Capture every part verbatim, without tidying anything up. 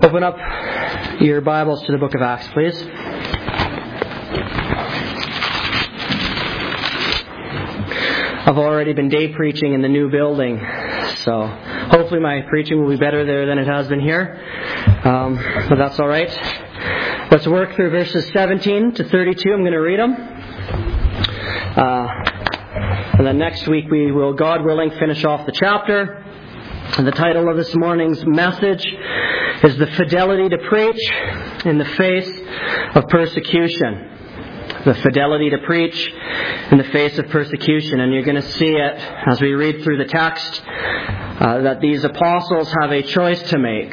Open up your Bibles to the book of Acts, please. I've already been day preaching in the new building, so hopefully my preaching will be better there than it has been here. Um, but that's all right. Let's work through verses seventeen to thirty-two. I'm going to read them. Uh, and then next week we will, God willing, finish off the chapter. And the title of this morning's message is The Fidelity to Preach in the Face of Persecution. The fidelity to preach in the face of persecution. And you're going to see it as we read through the text uh, that these apostles have a choice to make.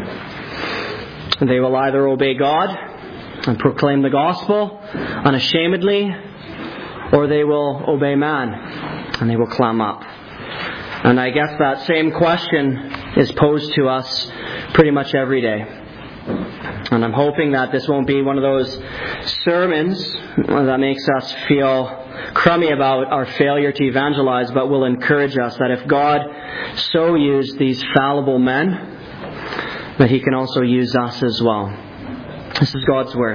They will either obey God and proclaim the gospel unashamedly, or they will obey man and they will clam up. And I guess that same question is posed to us pretty much every day. And I'm hoping that this won't be one of those sermons that makes us feel crummy about our failure to evangelize, but will encourage us that if God so used these fallible men, that He can also use us as well. This is God's Word.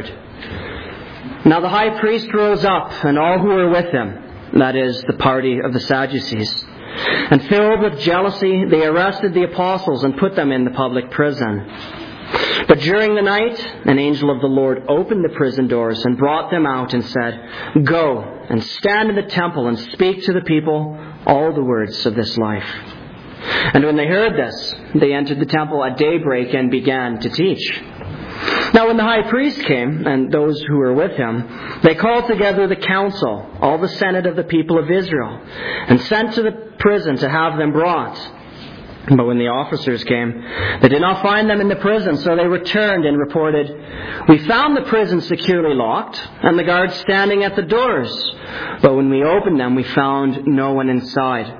Now the high priest rose up, and all who were with him, that is, the party of the Sadducees, and filled with jealousy, they arrested the apostles and put them in the public prison. But during the night, an angel of the Lord opened the prison doors and brought them out and said, "Go and stand in the temple and speak to the people all the words of this life." And when they heard this, they entered the temple at daybreak and began to teach. Now when the high priest came, and those who were with him, they called together the council, all the senate of the people of Israel, and sent to the prison to have them brought. But when the officers came, they did not find them in the prison, so they returned and reported, "We found the prison securely locked, and the guards standing at the doors. But when we opened them, we found no one inside."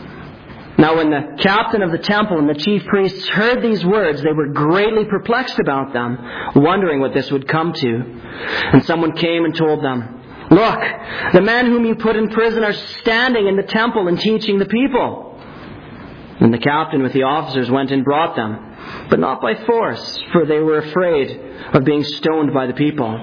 Now when the captain of the temple and the chief priests heard these words, they were greatly perplexed about them, wondering what this would come to. And someone came and told them, "Look, the men whom you put in prison are standing in the temple and teaching the people." And the captain with the officers went and brought them, but not by force, for they were afraid of being stoned by the people.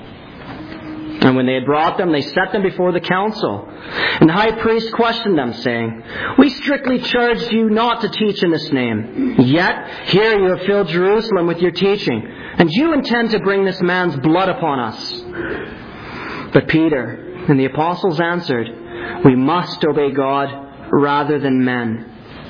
And when they had brought them, they set them before the council. And the high priest questioned them, saying, "We strictly charged you not to teach in this name. Yet here you have filled Jerusalem with your teaching, and you intend to bring this man's blood upon us." But Peter and the apostles answered, "We must obey God rather than men.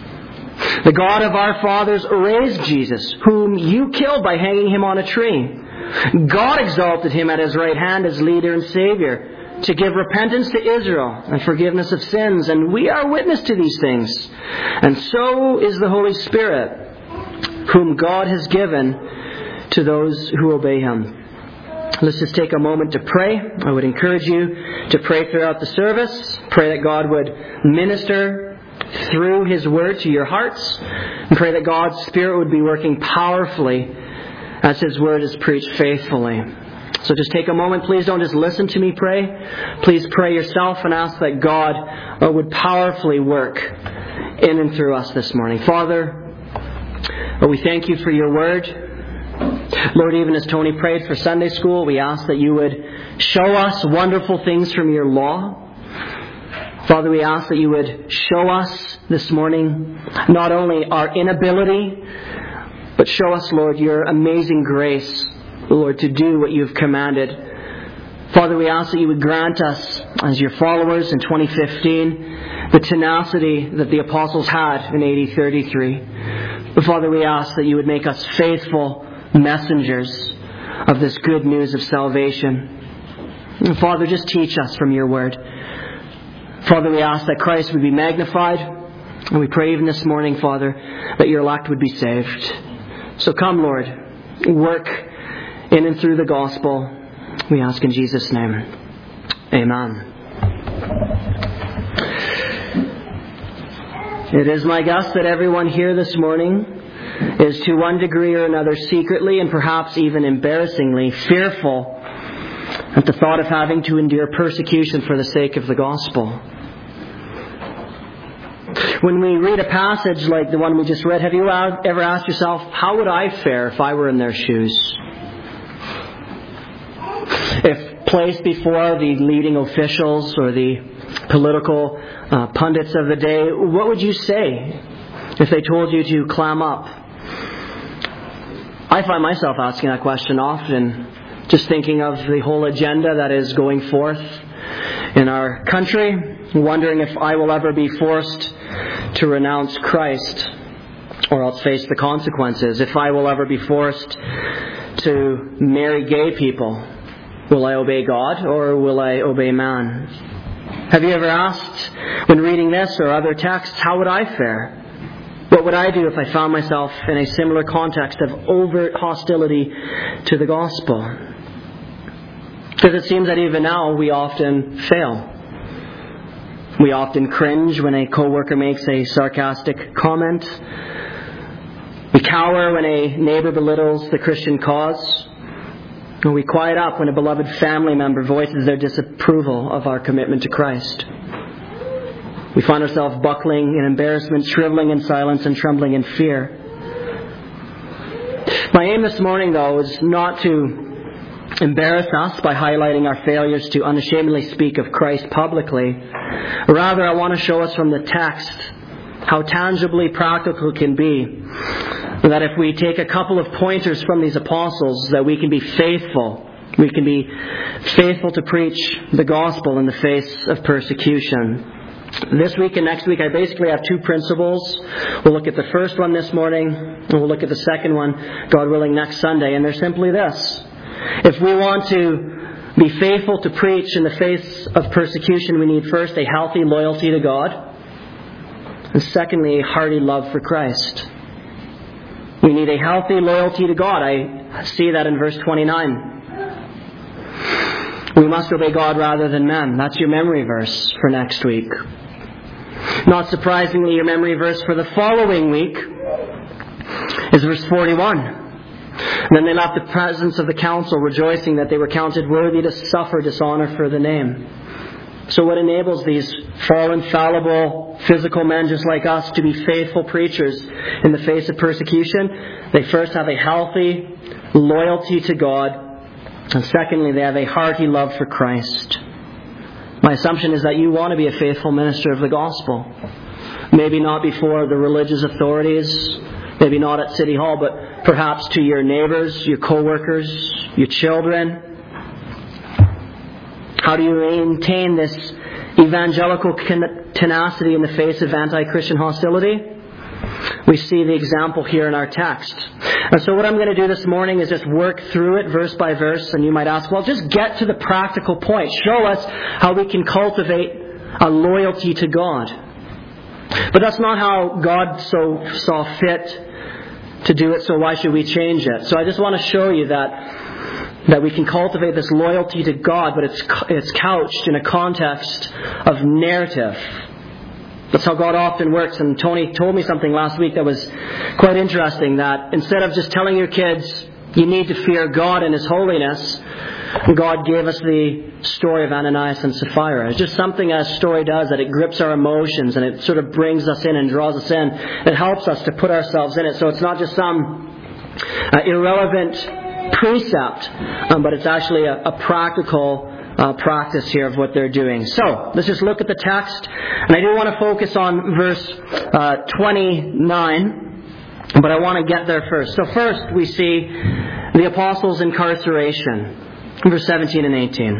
The God of our fathers raised Jesus, whom you killed by hanging him on a tree. God exalted him at his right hand as leader and Savior, to give repentance to Israel and forgiveness of sins. And we are witness to these things. And so is the Holy Spirit, whom God has given to those who obey him." Let's just take a moment to pray. I would encourage you to pray throughout the service. Pray that God would minister through His Word to your hearts. And pray that God's Spirit would be working powerfully as His Word is preached faithfully. So just take a moment. Please don't just listen to me pray. Please pray yourself and ask that God would powerfully work in and through us this morning. Father, we thank you for your Word. Lord, even as Tony prayed for Sunday school, we ask that you would show us wonderful things from your law. Father, we ask that you would show us this morning not only our inability, but show us, Lord, your amazing grace, Lord, to do what you've commanded. Father, we ask that you would grant us, as your followers in twenty fifteen, the tenacity that the apostles had in A D thirty-three. But Father, we ask that you would make us faithful messengers of this good news of salvation. And Father, just teach us from your word. Father, we ask that Christ would be magnified. And we pray even this morning, Father, that your elect would be saved. So come, Lord, work in and through the gospel. We ask in Jesus' name. Amen. It is my guess that everyone here this morning is to one degree or another secretly and perhaps even embarrassingly fearful at the thought of having to endure persecution for the sake of the gospel. When we read a passage like the one we just read, have you ever asked yourself, how would I fare if I were in their shoes? If placed before the leading officials or the political uh, pundits of the day, what would you say if they told you to clam up? I find myself asking that question often, just thinking of the whole agenda that is going forth in our country, wondering if I will ever be forced to renounce Christ or else face the consequences. If I will ever be forced to marry gay people, will I obey God or will I obey man? Have you ever asked, when reading this or other texts, how would I fare? What would I do if I found myself in a similar context of overt hostility to the gospel? Because it seems that even now we often fail. We often cringe when a coworker makes a sarcastic comment. We cower when a neighbor belittles the Christian cause. And we quiet up when a beloved family member voices their disapproval of our commitment to Christ. We find ourselves buckling in embarrassment, shriveling in silence, and trembling in fear. My aim this morning, though, is not to embarrass us by highlighting our failures to unashamedly speak of Christ publicly. Rather, I want to show us from the text how tangibly practical it can be. That if we take a couple of pointers from these apostles, that we can be faithful. We can be faithful to preach the gospel in the face of persecution. This week and next week, I basically have two principles. We'll look at the first one this morning, and we'll look at the second one, God willing, next Sunday. And they're simply this. If we want to be faithful to preach in the face of persecution, we need first a healthy loyalty to God, and secondly, a hearty love for Christ. We need a healthy loyalty to God. I see that in verse twenty-nine. We must obey God rather than men. That's your memory verse for next week. Not surprisingly, your memory verse for the following week is verse forty-one. And then they left the presence of the council, rejoicing that they were counted worthy to suffer dishonor for the name. So what enables these fallen, fallible, physical men just like us to be faithful preachers in the face of persecution? They first have a healthy loyalty to God, and secondly, they have a hearty love for Christ. My assumption is that you want to be a faithful minister of the gospel. Maybe not before the religious authorities, maybe not at City Hall, but perhaps to your neighbors, your co-workers, your children. How do you maintain this evangelical tenacity in the face of anti-Christian hostility? We see the example here in our text. And so what I'm going to do this morning is just work through it verse by verse. And you might ask, well, just get to the practical point. Show us how we can cultivate a loyalty to God. But that's not how God so saw fit to do it, so why should we change it? So I just want to show you that that we can cultivate this loyalty to God, but it's it's couched in a context of narrative. That's how God often works. And Tony told me something last week that was quite interesting, that instead of just telling your kids, you need to fear God and His holiness, God gave us the story of Ananias and Sapphira. It's just something a story does, that it grips our emotions and it sort of brings us in and draws us in. It helps us to put ourselves in it. So it's not just some uh, irrelevant precept, um, but it's actually a, a practical uh, practice here of what they're doing. So let's just look at the text, and I do want to focus on verse uh, twenty-nine, but I want to get there first. So first we see the apostles' incarceration, verse seventeen and eighteen.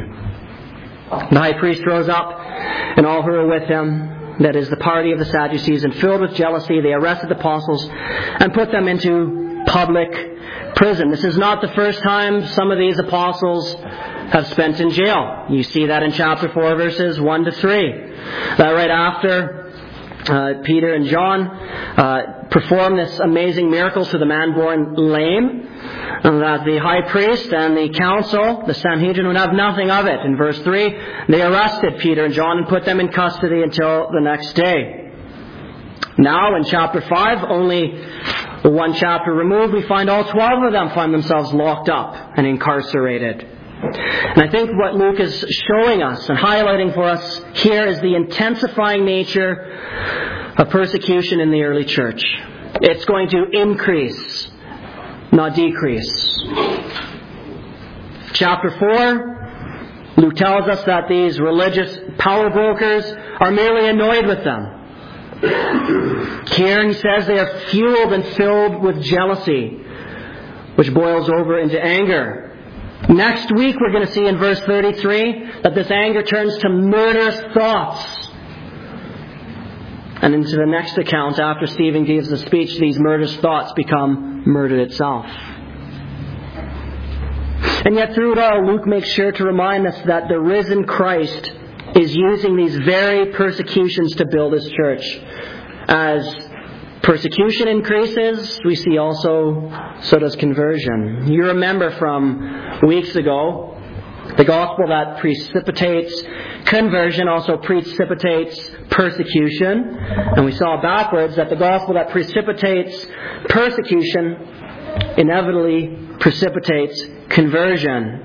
The high priest rose up, and all who were with him, that is the party of the Sadducees, and filled with jealousy, they arrested the apostles and put them into public prison. This is not the first time some of these apostles have spent in jail. You see that in chapter four, verses one to three. That right after uh, Peter and John uh, perform this amazing miracle to the man born lame, and that the high priest and the council, the Sanhedrin, would have nothing of it. In verse three, they arrested Peter and John and put them in custody until the next day. Now in chapter five, only one chapter removed, we find all twelve of them find themselves locked up and incarcerated. And I think what Luke is showing us and highlighting for us here is the intensifying nature of persecution in the early church. It's going to increase, not decrease. Chapter four, Luke tells us that these religious power brokers are merely annoyed with them. Here he says they are fueled and filled with jealousy, which boils over into anger. Next week we're going to see in verse thirty-three that this anger turns to murderous thoughts. And into the next account, after Stephen gives the speech, these murderous thoughts become murder itself. And yet through it all, Luke makes sure to remind us that the risen Christ is using these very persecutions to build His church. As persecution increases, we see also, so does conversion. You remember from weeks ago, the gospel that precipitates conversion also precipitates persecution. And we saw backwards that the gospel that precipitates persecution inevitably precipitates conversion.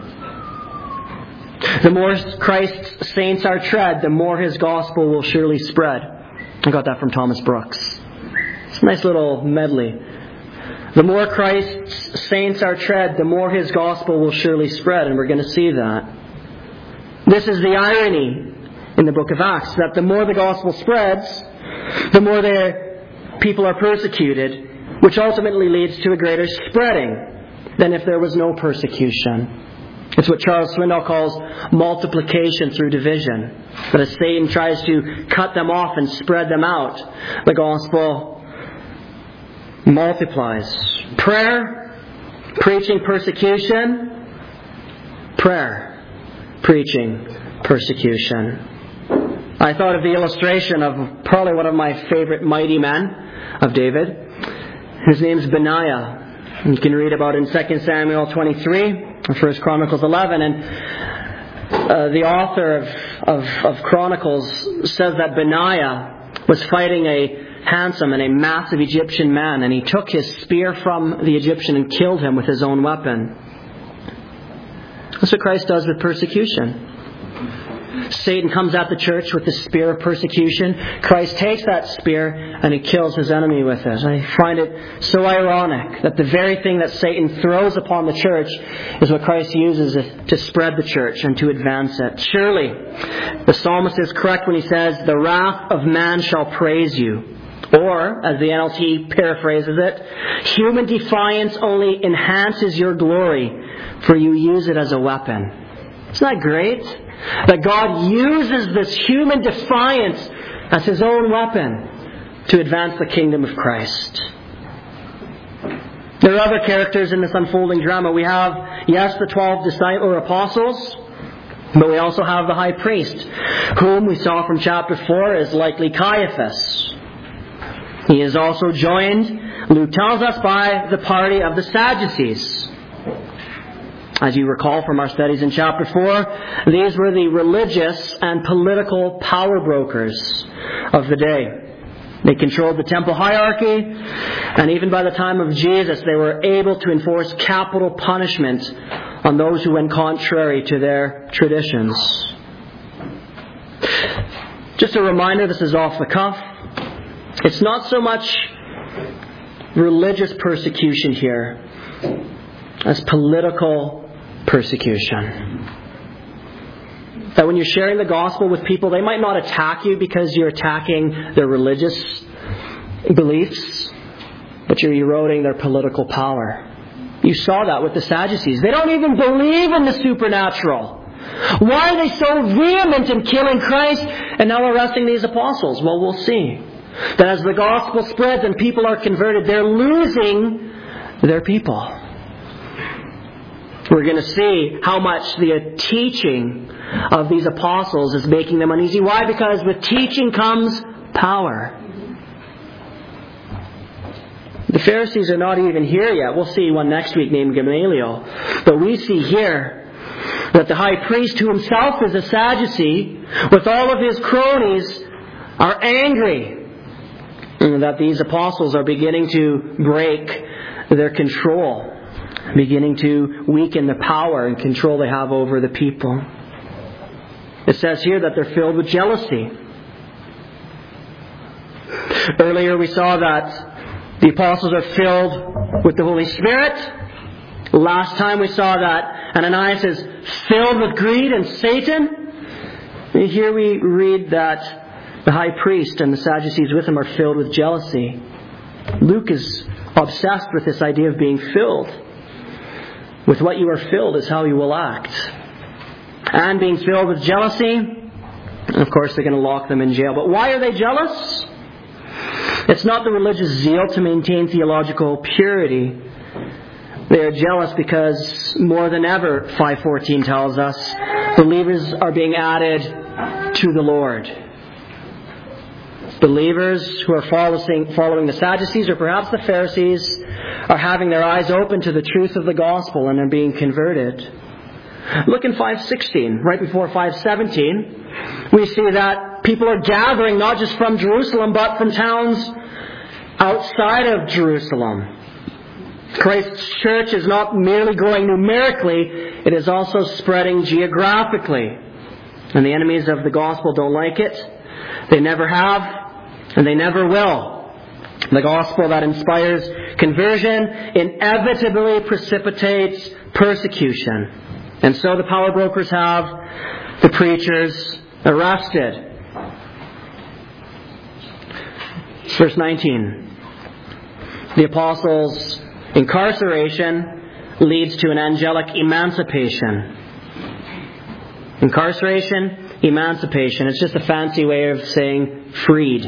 The more Christ's saints are tread, the more His gospel will surely spread. I got that from Thomas Brooks. It's a nice little medley. The more Christ's saints are tread, the more His gospel will surely spread, and we're going to see that. This is the irony in the book of Acts, that the more the gospel spreads, the more the people are persecuted, which ultimately leads to a greater spreading than if there was no persecution. It's what Charles Swindoll calls multiplication through division. That as Satan tries to cut them off and spread them out, the gospel multiplies. Prayer, preaching, persecution. Prayer, preaching, persecution. I thought of the illustration of probably one of my favorite mighty men of David. His name's Benaiah. You can read about it in Second Samuel twenty-three. First Chronicles eleven, and uh, the author of, of, of Chronicles says that Benaiah was fighting a handsome and a massive Egyptian man, and he took his spear from the Egyptian and killed him with his own weapon. That's what Christ does with persecution. Satan comes at the church with the spear of persecution. Christ takes that spear and He kills his enemy with it. I find it so ironic that the very thing that Satan throws upon the church is what Christ uses to spread the church and to advance it. Surely, the psalmist is correct when he says, "The wrath of man shall praise you." Or, as the N L T paraphrases it, "Human defiance only enhances your glory, for you use it as a weapon." Isn't that great? That God uses this human defiance as His own weapon to advance the kingdom of Christ. There are other characters in this unfolding drama. We have, yes, the twelve disciples or apostles, but we also have the high priest, whom we saw from chapter four is likely Caiaphas. He is also joined, Luke tells us, by the party of the Sadducees. As you recall from our studies in chapter four, these were the religious and political power brokers of the day. They controlled the temple hierarchy, and even by the time of Jesus, they were able to enforce capital punishment on those who went contrary to their traditions. Just a reminder, this is off the cuff. It's not so much religious persecution here as political persecution. That when you're sharing the gospel with people, they might not attack you because you're attacking their religious beliefs, but you're eroding their political power. You saw that with the Sadducees. They don't even believe in the supernatural. Why are they so vehement in killing Christ and now arresting these apostles? Well, we'll see. That as the gospel spreads and people are converted, they're losing their people. We're going to see how much the teaching of these apostles is making them uneasy. Why? Because with teaching comes power. The Pharisees are not even here yet. We'll see one next week named Gamaliel. But we see here that the high priest, who himself is a Sadducee, with all of his cronies, are angry that these apostles are beginning to break their control, beginning to weaken the power and control they have over the people. It says here that they're filled with jealousy. Earlier we saw that the apostles are filled with the Holy Spirit. Last time we saw that Ananias is filled with greed and Satan. And here we read that the high priest and the Sadducees with him are filled with jealousy. Luke is obsessed with this idea of being filled. With what you are filled is how you will act. And being filled with jealousy, of course they're going to lock them in jail. But why are they jealous? It's not the religious zeal to maintain theological purity. They are jealous because more than ever, five fourteen tells us, believers are being added to the Lord. Believers who are following, following the Sadducees or perhaps the Pharisees are having their eyes open to the truth of the gospel and are being converted. Look in five sixteen, right before five seventeen, we see that people are gathering not just from Jerusalem but from towns outside of Jerusalem. Christ's church is not merely growing numerically, it is also spreading geographically. And the enemies of the gospel don't like it. They never have, and they never will. The gospel that inspires conversion inevitably precipitates persecution. And so the power brokers have the preachers arrested. Verse nineteen. The apostles' incarceration leads to an angelic emancipation. Incarceration, emancipation. It's just a fancy way of saying freed.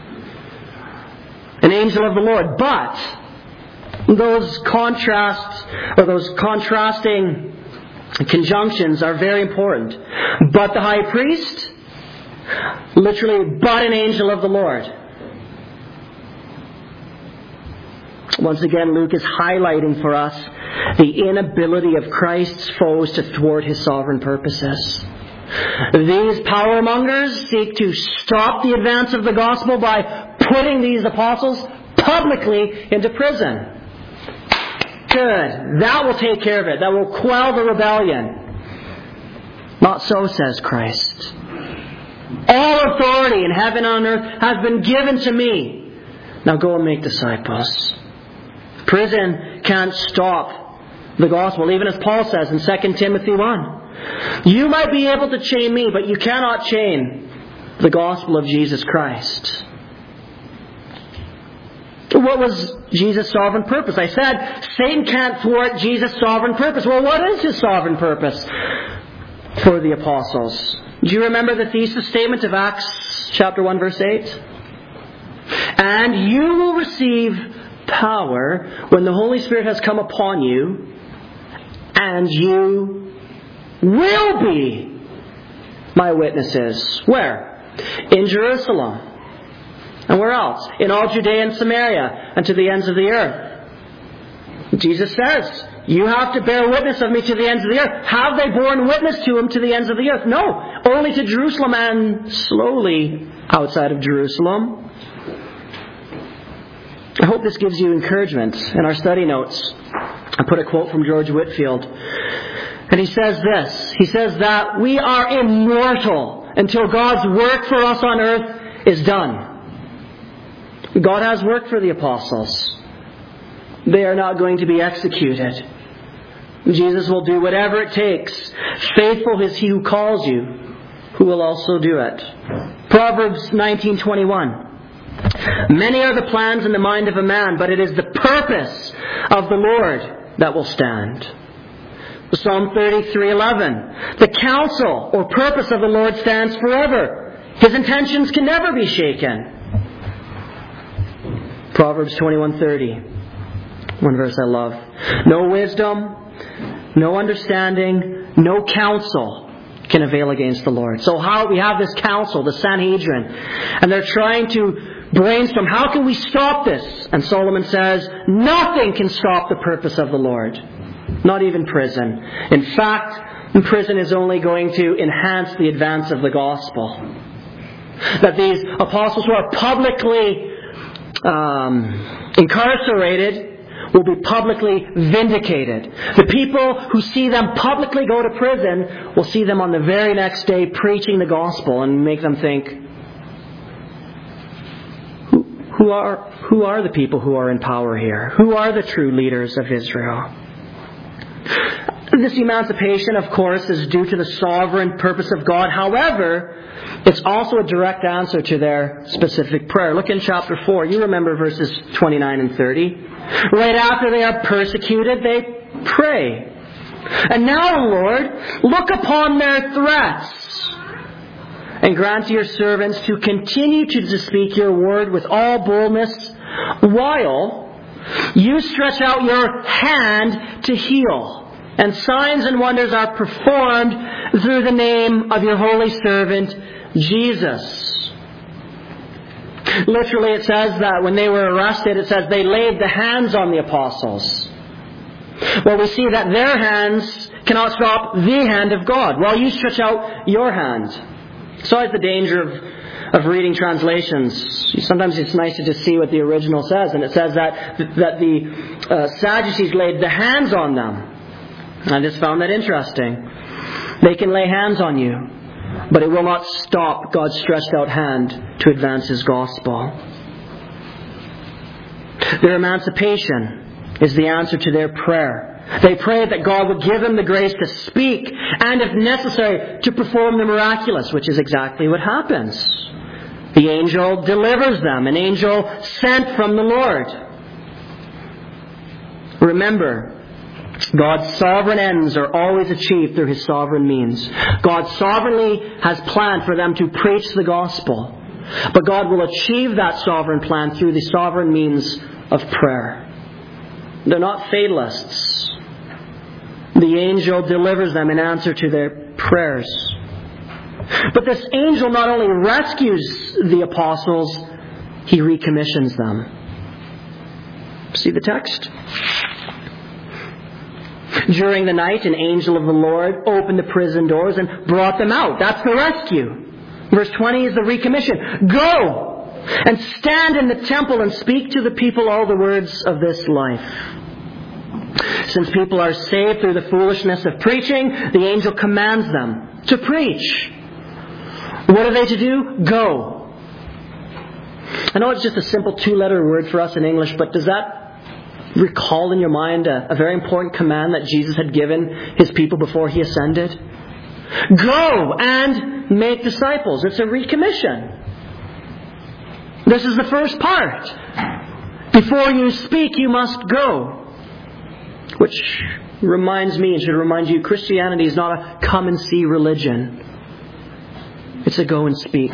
An angel of the Lord. But those contrasts, or those contrasting conjunctions are very important. But the high priest, literally, but an angel of the Lord. Once again, Luke is highlighting for us the inability of Christ's foes to thwart His sovereign purposes. These power mongers seek to stop the advance of the gospel by putting these apostles publicly into prison. Good. That will take care of it. That will quell the rebellion. Not so, says Christ. All authority in heaven and on earth has been given to me. Now go and make disciples. Prison can't stop the gospel, even as Paul says in Second Timothy one. You might be able to chain me, but you cannot chain the gospel of Jesus Christ. What was Jesus' sovereign purpose? I said Satan can't thwart Jesus' sovereign purpose. Well, what is His sovereign purpose for the apostles? Do you remember the thesis statement of Acts chapter one, verse eight? And you will receive power when the Holy Spirit has come upon you, and you will be my witnesses. Where? In Jerusalem. And where else? In all Judea and Samaria, and to the ends of the earth. Jesus says, you have to bear witness of me to the ends of the earth. Have they borne witness to Him to the ends of the earth? No. Only to Jerusalem and slowly outside of Jerusalem. I hope this gives you encouragement. In our study notes, I put a quote from George Whitefield. And he says this. He says that we are immortal until God's work for us on earth is done. God has work for the apostles. They are not going to be executed. Jesus will do whatever it takes. Faithful is He who calls you, who will also do it. Proverbs nineteen twenty-one. Many are the plans in the mind of a man, but it is the purpose of the Lord that will stand. Psalm thirty-three eleven. The counsel or purpose of the Lord stands forever. His intentions can never be shaken. Proverbs twenty-one thirty. One verse I love. No wisdom, no understanding, no counsel can avail against the Lord. So how we have this council, the Sanhedrin, and they're trying to brainstorm, how can we stop this? And Solomon says, nothing can stop the purpose of the Lord. Not even prison. In fact, prison is only going to enhance the advance of the gospel. That these apostles who are publicly um, incarcerated will be publicly vindicated. The people who see them publicly go to prison will see them on the very next day preaching the gospel and make them think, who, Who are, who are the people who are in power here? Who are the true leaders of Israel? This emancipation, of course, is due to the sovereign purpose of God. However, it's also a direct answer to their specific prayer. Look in chapter four. You remember verses twenty-nine and thirty. Right after they are persecuted, they pray. And now, Lord, look upon their threats and grant to your servants to continue to speak your word with all boldness while you stretch out your hand to heal. And signs and wonders are performed through the name of your holy servant, Jesus. Literally it says that when they were arrested, it says they laid the hands on the apostles. Well, we see that their hands cannot stop the hand of God. While you stretch out your hand. So is the danger of, of reading translations. Sometimes it's nice to just see what the original says. And it says that, that the uh, Sadducees laid the hands on them. I just found that interesting. They can lay hands on you, but it will not stop God's stretched out hand to advance His gospel. Their emancipation is the answer to their prayer. They prayed that God would give them the grace to speak and, if necessary, to perform the miraculous, which is exactly what happens. The angel delivers them, an angel sent from the Lord. Remember, God's sovereign ends are always achieved through His sovereign means. God sovereignly has planned for them to preach the gospel. But God will achieve that sovereign plan through the sovereign means of prayer. They're not fatalists. The angel delivers them in answer to their prayers. But this angel not only rescues the apostles, he recommissions them. See the text? During the night, an angel of the Lord opened the prison doors and brought them out. That's the rescue. Verse twenty is the recommission. Go and stand in the temple and speak to the people all the words of this life. Since people are saved through the foolishness of preaching, the angel commands them to preach. What are they to do? Go. I know it's just a simple two-letter word for us in English, but does that recall in your mind a, a very important command that Jesus had given His people before He ascended? Go and make disciples. It's a recommission. This is the first part. Before you speak, you must go. Which reminds me, and should remind you, Christianity is not a come and see religion. It's a go and speak.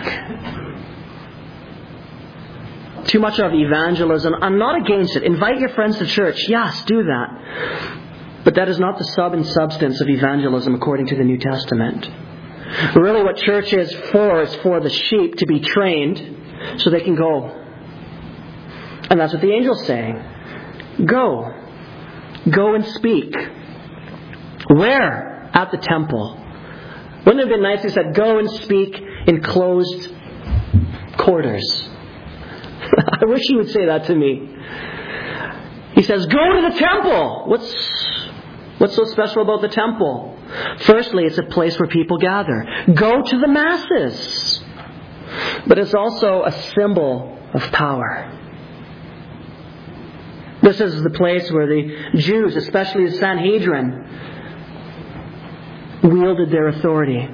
Too much of evangelism. I'm not against it. Invite your friends to church. Yes, do that. But that is not the sub and substance of evangelism according to the New Testament. Really what church is for is for the sheep to be trained so they can go. And that's what the angel's saying. Go. Go and speak. Where? At the temple. Wouldn't it have been nice if he said, go and speak in closed quarters? I wish he would say that to me. He says, go to the temple. What's, what's so special about the temple? Firstly, it's a place where people gather. Go to the masses. But it's also a symbol of power. This is the place where the Jews, especially the Sanhedrin, wielded their authority.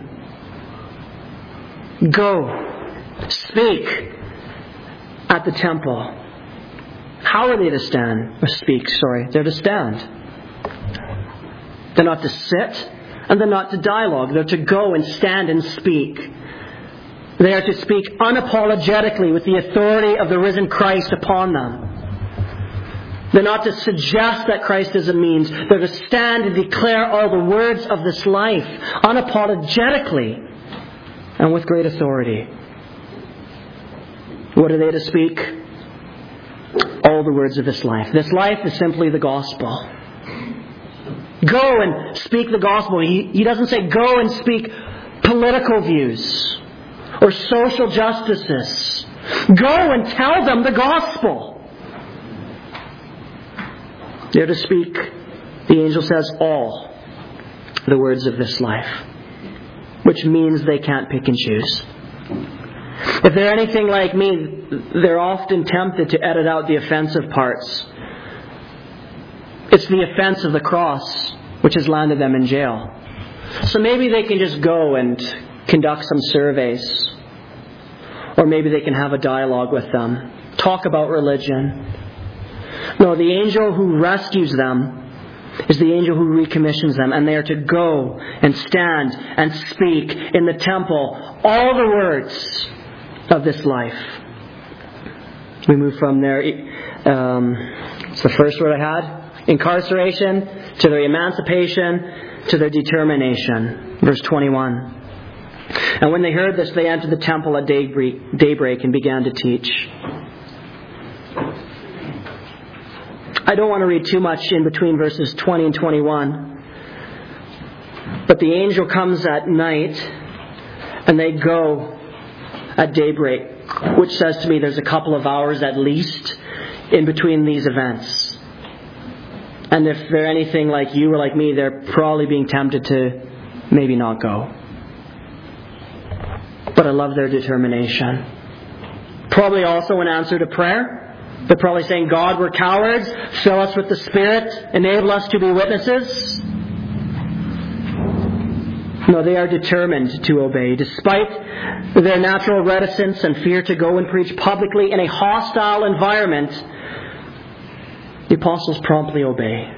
Go. Speak. At the temple. How are they to stand? Or speak, sorry. They're to stand. They're not to sit, and they're not to dialogue. They're to go and stand and speak. They are to speak unapologetically with the authority of the risen Christ upon them. They're not to suggest that Christ is a means. They're to stand and declare all the words of this life unapologetically and with great authority. What are they to speak? All the words of this life. This life is simply the gospel. Go and speak the gospel. He, he doesn't say go and speak political views or social justices. Go and tell them the gospel. They're to speak, the angel says, all the words of this life. Which means they can't pick and choose. If they're anything like me, they're often tempted to edit out the offensive parts. It's the offense of the cross which has landed them in jail. So maybe they can just go and conduct some surveys. Or maybe they can have a dialogue with them. Talk about religion. No, the angel who rescues them is the angel who recommissions them. And they are to go and stand and speak in the temple all the words of this life. We move from there. Um, it's the first word I had. Incarceration, to their emancipation, to their determination. Verse twenty-one. And when they heard this, they entered the temple at daybreak, daybreak and began to teach. I don't want to read too much in between verses twenty and twenty-one. But the angel comes at night and they go at daybreak, which says to me there's a couple of hours at least in between these events. And if they're anything like you or like me, they're probably being tempted to maybe not go. But I love their determination. Probably also an answer to prayer. They're probably saying, God, we're cowards. Fill us with the Spirit. Enable us to be witnesses. No, they are determined to obey. Despite their natural reticence and fear to go and preach publicly in a hostile environment, the apostles promptly obey.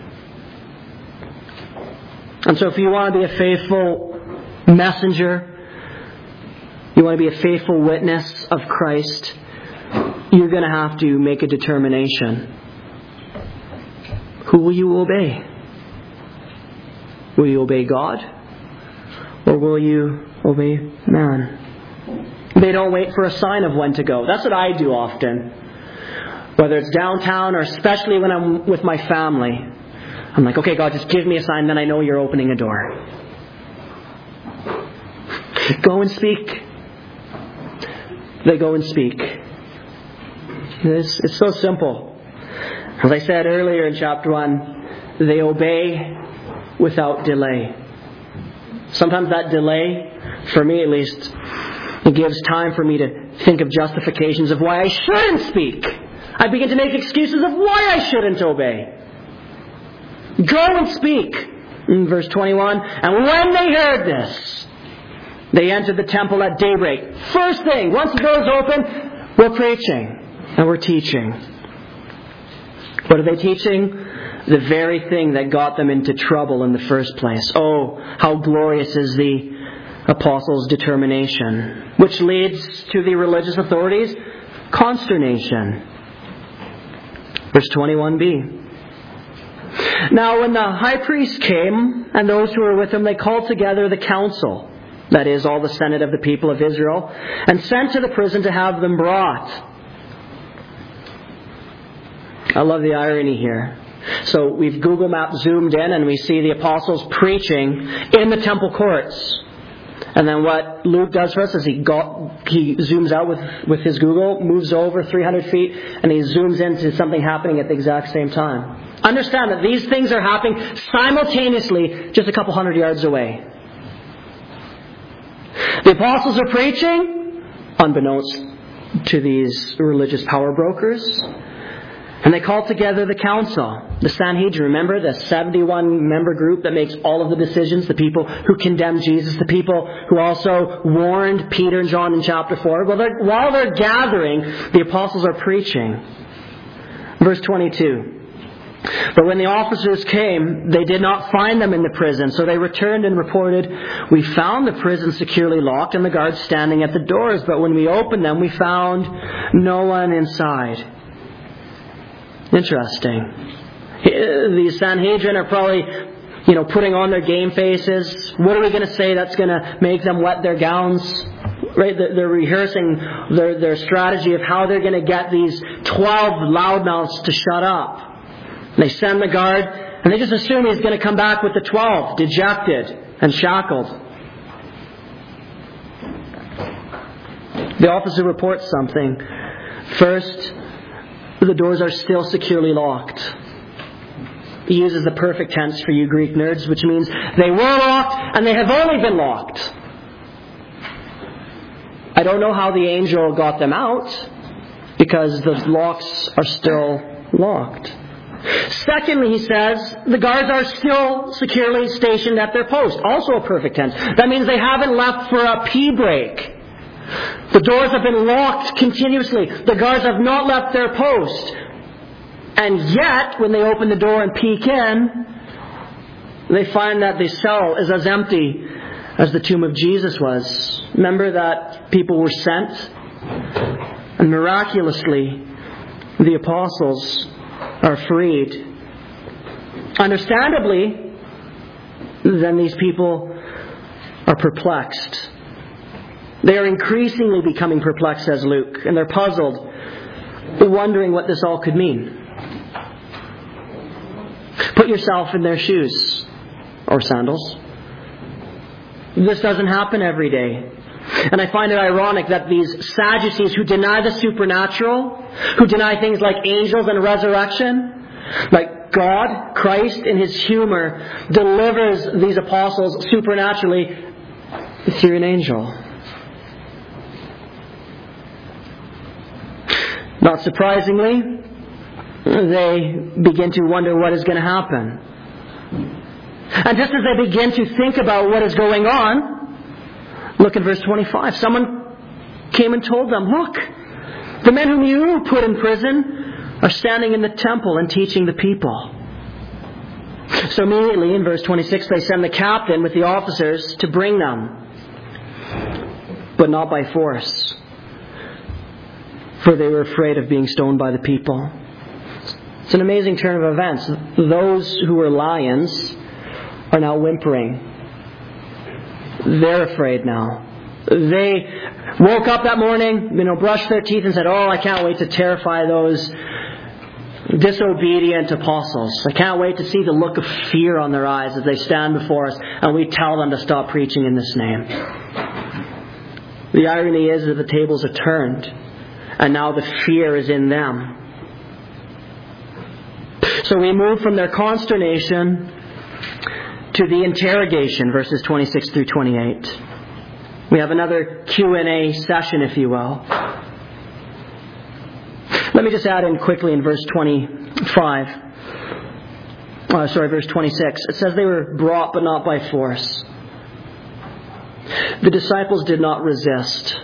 And so if you want to be a faithful messenger, you want to be a faithful witness of Christ, you're going to have to make a determination. Who will you obey? Will you obey God? Or will you obey man? They don't wait for a sign of when to go. That's what I do often. Whether it's downtown or especially when I'm with my family. I'm like, okay, God, just give me a sign, then I know you're opening a door. Go and speak. They go and speak. It's, it's so simple. As I said earlier in chapter one, they obey without delay. Sometimes that delay, for me at least, it gives time for me to think of justifications of why I shouldn't speak. I begin to make excuses of why I shouldn't obey. Go and speak. In verse twenty-one, and when they heard this, they entered the temple at daybreak. First thing, once the doors open, we're preaching and we're teaching. What are they teaching? The very thing that got them into trouble in the first place. Oh, how glorious is the apostles' determination, which leads to the religious authorities' consternation. Verse twenty-one b. Now when the high priest came, and those who were with him, they called together the council, that is, all the senate of the people of Israel, and sent to the prison to have them brought. I love the irony here. So we've Google Maps zoomed in and we see the apostles preaching in the temple courts. And then what Luke does for us is he go, he zooms out with, with his Google, moves over three hundred feet, and he zooms into something happening at the exact same time. Understand that these things are happening simultaneously just a couple hundred yards away. The apostles are preaching, unbeknownst to these religious power brokers. And they called together the council, the Sanhedrin. Remember, the seventy-one member group that makes all of the decisions, the people who condemned Jesus, the people who also warned Peter and John in chapter four. Well, they're, while they're gathering, the apostles are preaching. Verse twenty-two. But when the officers came, they did not find them in the prison. So they returned and reported, we found the prison securely locked and the guards standing at the doors. But when we opened them, we found no one inside. Interesting. The Sanhedrin are probably, you know, putting on their game faces. What are we going to say that's going to make them wet their gowns? Right? They're rehearsing their, their strategy of how they're going to get these twelve loudmouths to shut up. They send the guard, and they just assume he's going to come back with the twelve, dejected and shackled. The officer reports something. First, the doors are still securely locked. He uses the perfect tense for you Greek nerds, which means they were locked and they have only been locked. I I don't know how the angel got them out, because the locks are still locked. Secondly, he says, the guards are still securely stationed at their post. Also a perfect tense. That means they haven't left for a pee break. The doors have been locked continuously. The guards have not left their post. And yet, when they open the door and peek in, they find that the cell is as empty as the tomb of Jesus was. Remember that people were sent? And miraculously, the apostles are freed. Understandably, then these people are perplexed. They are increasingly becoming perplexed, says Luke, and they're puzzled, wondering what this all could mean. Put yourself in their shoes, or sandals. This doesn't happen every day. And I find it ironic that these Sadducees who deny the supernatural, who deny things like angels and resurrection, like God, Christ in His humor, delivers these apostles supernaturally through an angel. Not surprisingly, they begin to wonder what is going to happen. And just as they begin to think about what is going on, look at verse twenty-five. Someone came and told them, look, the men whom you put in prison are standing in the temple and teaching the people. So immediately in verse twenty-six, they send the captain with the officers to bring them, but not by force, for they were afraid of being stoned by the people. It's an amazing turn of events. Those who were lions are now whimpering. They're afraid now. They woke up that morning, you know, brushed their teeth and said, oh, I can't wait to terrify those disobedient apostles. I can't wait to see the look of fear on their eyes as they stand before us and we tell them to stop preaching in this name. The irony is that the tables are turned and now the fear is in them. So we move from their consternation to the interrogation, verses twenty-six through twenty-eight. We have another Q and A session, if you will. Let me just add in quickly in verse twenty-five. Uh, sorry, verse twenty-six. It says they were brought but not by force. The disciples did not resist.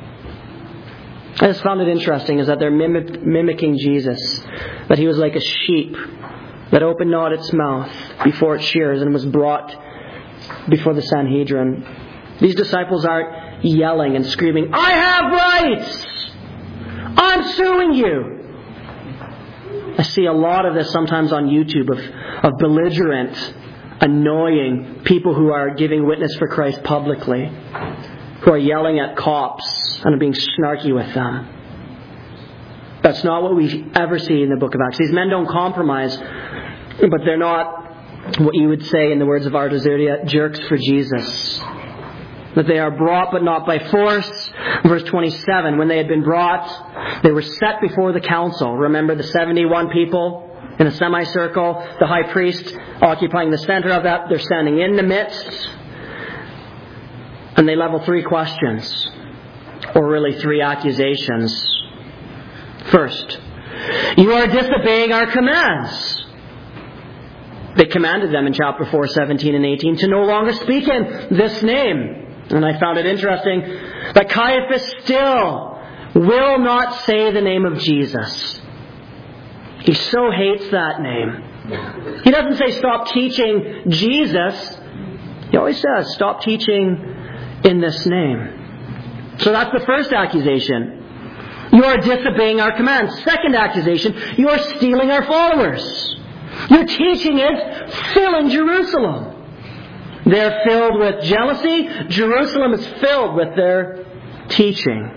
I just found it interesting is that they're mimic- mimicking Jesus. That He was like a sheep that opened not its mouth before its shears and was brought before the Sanhedrin. These disciples aren't yelling and screaming, I have rights! I'm suing you! I see a lot of this sometimes on YouTube of, of belligerent, annoying people who are giving witness for Christ publicly, who are yelling at cops and are being snarky with them. That's not what we ever see in the book of Acts. These men don't compromise, but they're not what you would say in the words of Artaxerxes, jerks for Jesus. That they are brought but not by force. Verse twenty-seven, when they had been brought, they were set before the council. Remember the seventy-one people in a semicircle, the high priest occupying the center of that. They're standing in the midst. And they level three questions, or really three accusations. First, you are disobeying our commands. They commanded them in chapter four, seventeen and eighteen to no longer speak in this name. And I found it interesting that Caiaphas still will not say the name of Jesus. He so hates that name. He doesn't say stop teaching Jesus. He always says stop teaching in this name. So that's the first accusation. You are disobeying our commands. Second accusation, you are stealing our followers. Your teaching is filling Jerusalem. They're filled with jealousy. Jerusalem is filled with their teaching.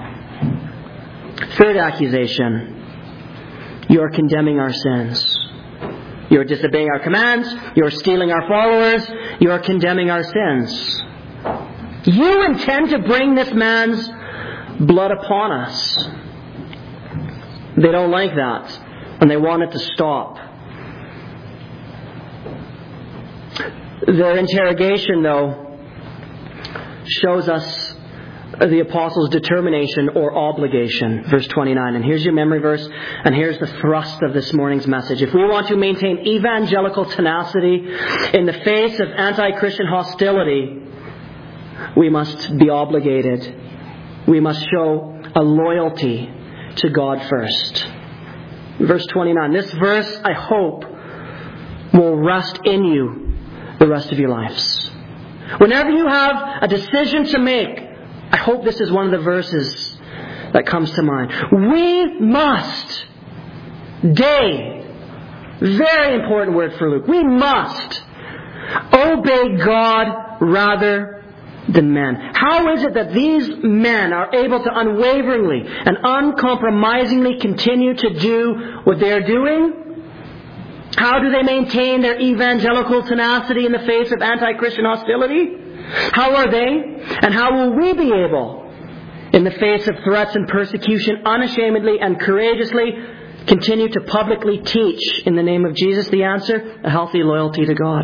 Third accusation, you are condemning our sins. You are disobeying our commands. You are stealing our followers. You are condemning our sins. You intend to bring this man's blood upon us. They don't like that, and they want it to stop. Their interrogation, though, shows us the apostles' determination or obligation. Verse twenty-nine. And here's your memory verse, and here's the thrust of this morning's message. If we want to maintain evangelical tenacity in the face of anti-Christian hostility, we must be obligated. We must show a loyalty to God first. Verse twenty-nine. This verse, I hope, will rest in you the rest of your lives. Whenever you have a decision to make, I hope this is one of the verses that comes to mind. We must, day, very important word for Luke, we must obey God rather than men. How is it that these men are able to unwaveringly and uncompromisingly continue to do what they are doing? How do they maintain their evangelical tenacity in the face of anti-Christian hostility? How are they, and how will we be able, in the face of threats and persecution, unashamedly and courageously continue to publicly teach in the name of Jesus? The answer, a healthy loyalty to God.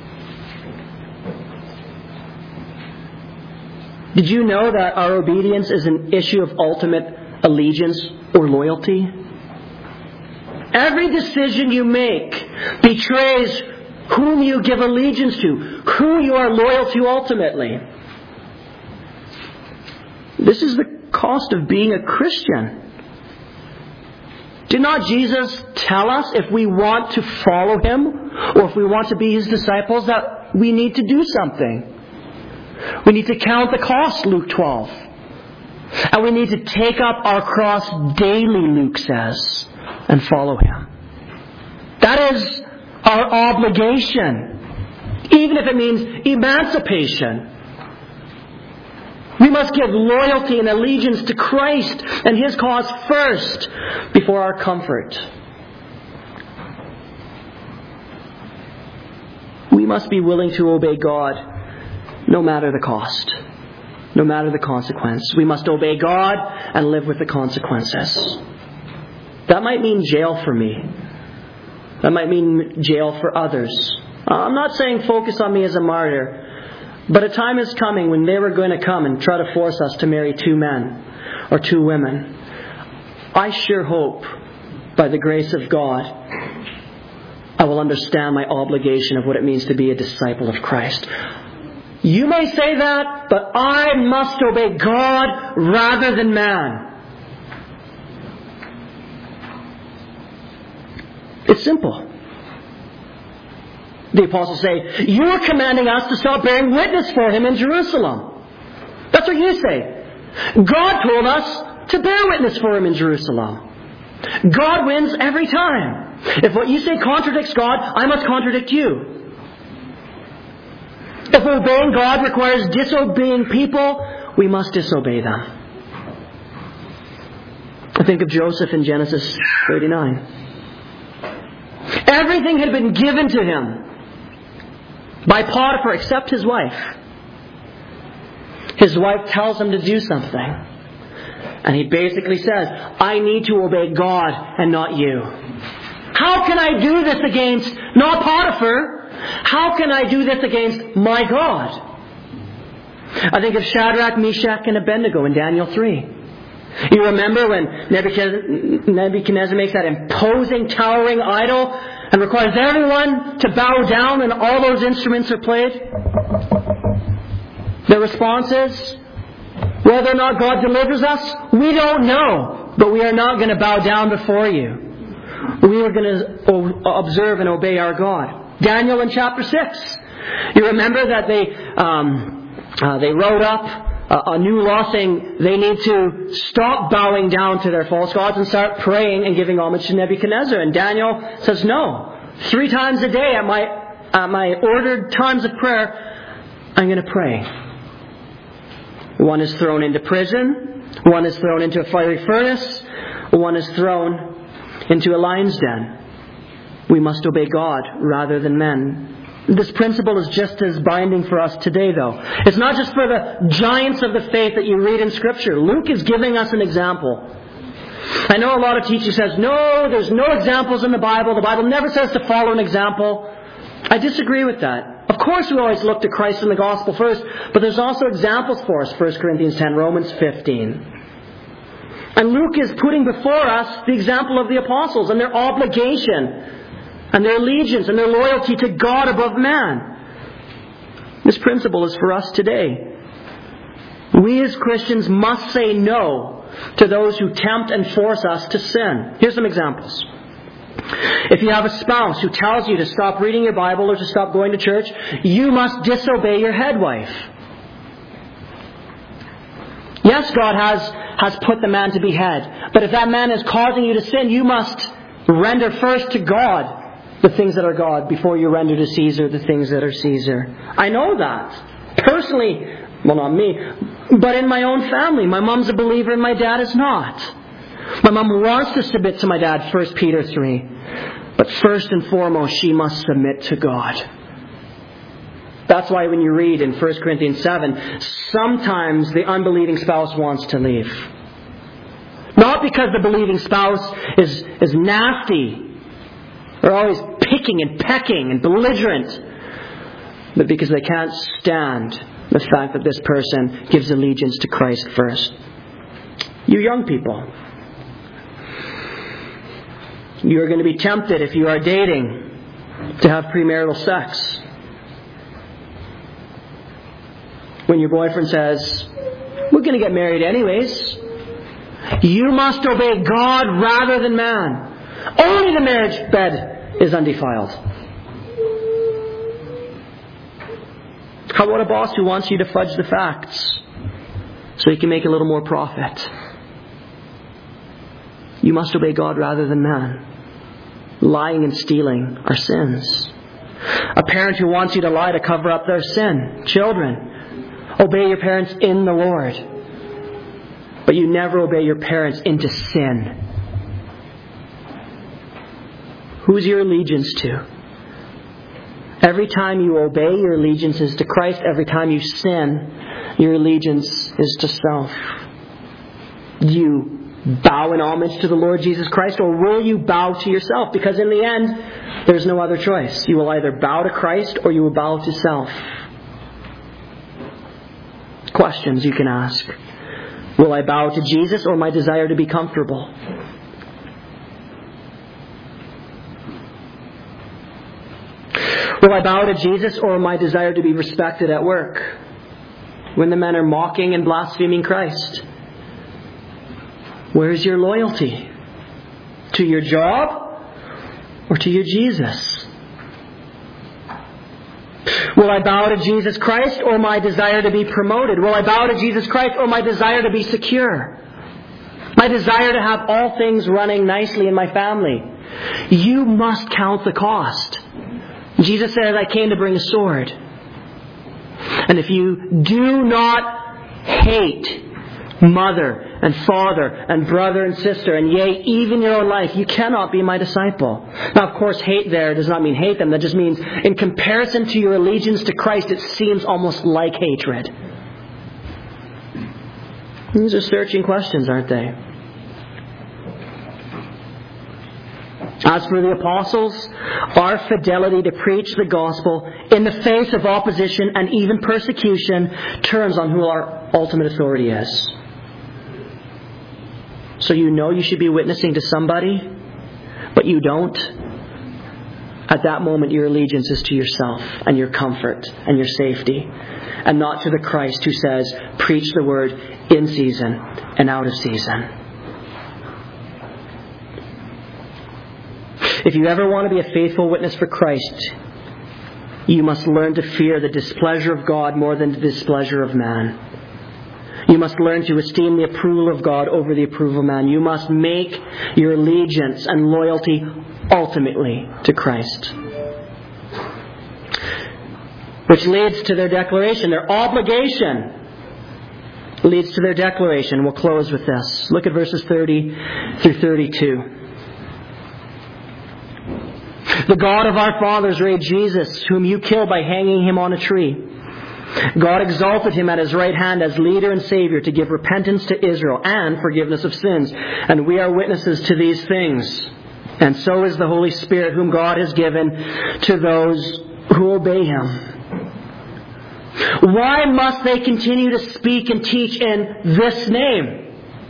Did you know that our obedience is an issue of ultimate allegiance or loyalty? Every decision you make betrays whom you give allegiance to, who you are loyal to ultimately. This is the cost of being a Christian. Did not Jesus tell us if we want to follow Him, or if we want to be His disciples, that we need to do something? We need to count the cost, Luke twelve. And we need to take up our cross daily, Luke says, and follow Him. That is our obligation, even if it means emancipation. We must give loyalty and allegiance to Christ and His cause first before our comfort. We must be willing to obey God no matter the cost, no matter the consequence. We must obey God and live with the consequences. That might mean jail for me. That might mean jail for others. I'm not saying focus on me as a martyr, but a time is coming when they were going to come and try to force us to marry two men or two women. I sure hope, by the grace of God, I will understand my obligation of what it means to be a disciple of Christ. You may say that, but I must obey God rather than man. It's simple. The apostles say, you are commanding us to stop bearing witness for Him in Jerusalem. That's what you say. God told us to bear witness for Him in Jerusalem. God wins every time. If what you say contradicts God, I must contradict you. If obeying God requires disobeying people, we must disobey them. I think of Joseph in Genesis thirty-nine. Everything had been given to him by Potiphar except his wife. His wife tells him to do something. And he basically says, I need to obey God and not you. How can I do this against not Potiphar? How can I do this against my God? I think of Shadrach, Meshach, and Abednego in Daniel three. You remember when Nebuchadnezzar makes that imposing, towering idol and requires everyone to bow down and all those instruments are played? The response is, whether or not God delivers us, we don't know, but we are not going to bow down before you. We are going to observe and obey our God. Daniel in chapter six. You remember that they um, uh, they wrote up a new law saying they need to stop bowing down to their false gods and start praying and giving homage to Nebuchadnezzar. And Daniel says, no. Three times a day at my, at my ordered times of prayer, I'm going to pray. One is thrown into prison. One is thrown into a fiery furnace. One is thrown into a lion's den. We must obey God rather than men. This principle is just as binding for us today, though. It's not just for the giants of the faith that you read in Scripture. Luke is giving us an example. I know a lot of teachers says, no, there's no examples in the Bible. The Bible never says to follow an example. I disagree with that. Of course we always look to Christ and the gospel first, but there's also examples for us. First Corinthians ten, Romans fifteen. And Luke is putting before us the example of the apostles and their obligation and their allegiance and their loyalty to God above man. This principle is for us today. We as Christians must say no to those who tempt and force us to sin. Here's some examples. If you have a spouse who tells you to stop reading your Bible or to stop going to church, you must disobey your head wife. Yes, God has, has put the man to be head. But if that man is causing you to sin, you must render first to God the things that are God before you render to Caesar the things that are Caesar. I know that. Personally, well, not me, but in my own family. My mom's a believer and my dad is not. My mom wants to submit to my dad, First Peter three. But first and foremost, she must submit to God. That's why when you read in First Corinthians seven, sometimes the unbelieving spouse wants to leave. Not because the believing spouse is, is nasty. They're always picking and pecking and belligerent. But because they can't stand the fact that this person gives allegiance to Christ first. You young people, you are going to be tempted if you are dating to have premarital sex. When your boyfriend says, we're going to get married anyways, you must obey God rather than man. Only the marriage bed is undefiled. How about a boss who wants you to fudge the facts so he can make a little more profit? You must obey God rather than man. Lying and stealing are sins. A parent who wants you to lie to cover up their sin. Children, obey your parents in the Lord. But you never obey your parents into sin. Who's your allegiance to? Every time you obey, your allegiance is to Christ. Every time you sin, your allegiance is to self. You bow in homage to the Lord Jesus Christ, or will you bow to yourself? Because in the end, there's no other choice. You will either bow to Christ or you will bow to self. Questions you can ask. Will I bow to Jesus or my desire to be comfortable? Will I bow to Jesus or my desire to be respected at work when the men are mocking and blaspheming Christ? Where is your loyalty? To your job or to your Jesus? Will I bow to Jesus Christ or my desire to be promoted? Will I bow to Jesus Christ or my desire to be secure? My desire to have all things running nicely in my family? You must count the cost. Jesus says, I came to bring a sword. And if you do not hate mother and father and brother and sister, and yea, even your own life, you cannot be my disciple. Now, of course, hate there does not mean hate them. That just means in comparison to your allegiance to Christ, it seems almost like hatred. These are searching questions, aren't they? As for the apostles, our fidelity to preach the gospel in the face of opposition and even persecution turns on who our ultimate authority is. So you know you should be witnessing to somebody, but you don't. At that moment, your allegiance is to yourself and your comfort and your safety, and not to the Christ who says, preach the word in season and out of season. If you ever want to be a faithful witness for Christ, you must learn to fear the displeasure of God more than the displeasure of man. You must learn to esteem the approval of God over the approval of man. You must make your allegiance and loyalty ultimately to Christ. Which leads to their declaration, their obligation leads to their declaration. We'll close with this. Look at verses thirty through thirty-two. The God of our fathers raised Jesus, whom you killed by hanging him on a tree. God exalted him at his right hand as leader and Savior to give repentance to Israel and forgiveness of sins. And we are witnesses to these things. And so is the Holy Spirit, whom God has given to those who obey him. Why must they continue to speak and teach in this name?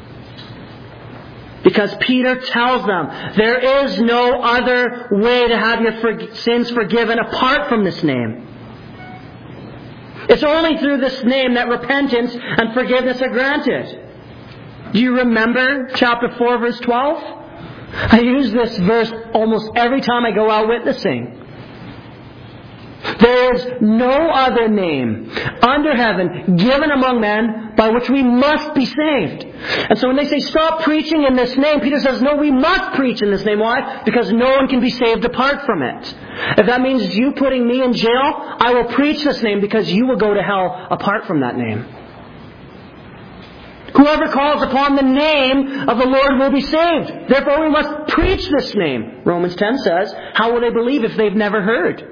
Because Peter tells them there is no other way to have your for- sins forgiven apart from this name. It's only through this name that repentance and forgiveness are granted. Do you remember chapter four, verse twelve? I use this verse almost every time I go out witnessing. There is no other name under heaven given among men by which we must be saved. And so when they say stop preaching in this name, Peter says, no, we must preach in this name. Why? Because no one can be saved apart from it. If that means you putting me in jail, I will preach this name because you will go to hell apart from that name. Whoever calls upon the name of the Lord will be saved. Therefore we must preach this name. Romans ten says, how will they believe if they've never heard?